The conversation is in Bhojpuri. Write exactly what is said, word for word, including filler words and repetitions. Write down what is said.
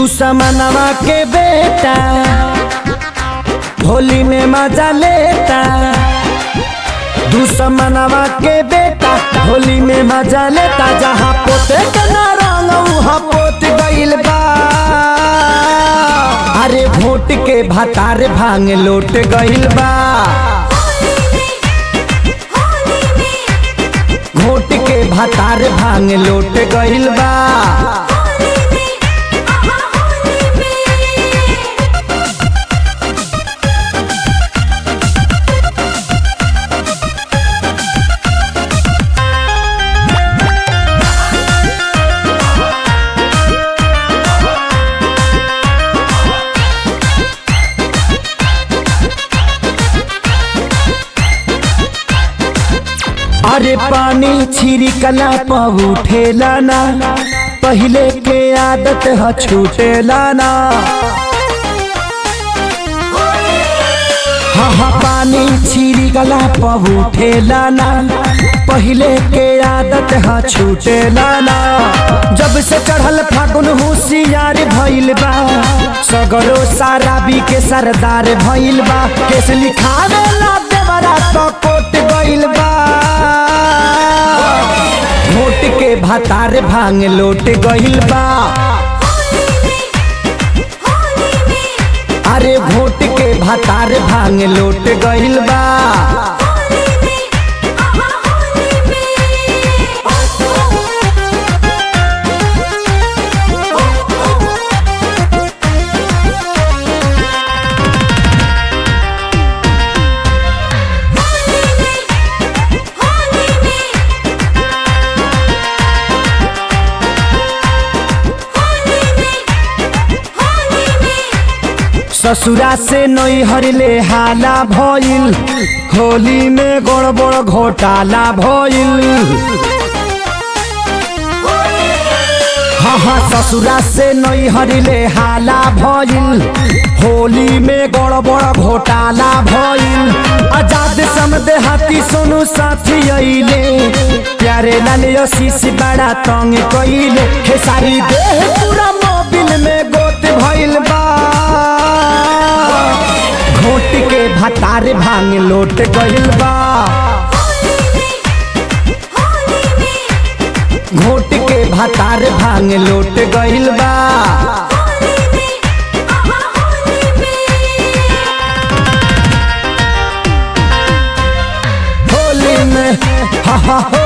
दुश्मनवा के बेटा होली में मजा लेता। दुश्मनवा के बेटा होली में मजा लेता। जहाँ पोते के ना रंग वहाँ पोत गइल बा। अरे भोट के भतार भांग लोट गइल बा। घोट के भतार भांग लोट गइल बा। अरे पानी छिड़कला पर उठेला ना, पहले के आदत ह छूटेला ना। हाँ हाँ पानी छिड़कला पर उठेला ना, पहले के आदत ह छूटेला ना। जब से चढ़ल फागुन होशियार भइल बा, सगरो शराबी के सरदार भइल बा। केस लिखावे ला देवरा तो कोट गइल बा। घोट के भतार भांग लोट गइल बा। अरे घोट के भतार भांग लोट गइल बा। ससुरा से नैहर ले हाला भइल, होली में गड़बड़ घोटाला भइल। हाँ हाँ ससुरा से नैहर ले हाला भइल, होली में गड़बड़ घोटाला भइल। आजाद समदे हाथी सोनू साथी अइले, प्यारे लाल आशीष बड़ा तंग कइले। खेसारी देह पूरा मोबिल में गोत भइल बा। घोट के भतार भांग लोट गइल बा। घोट के भतार भांग लोट गइल बा। होली में हा हा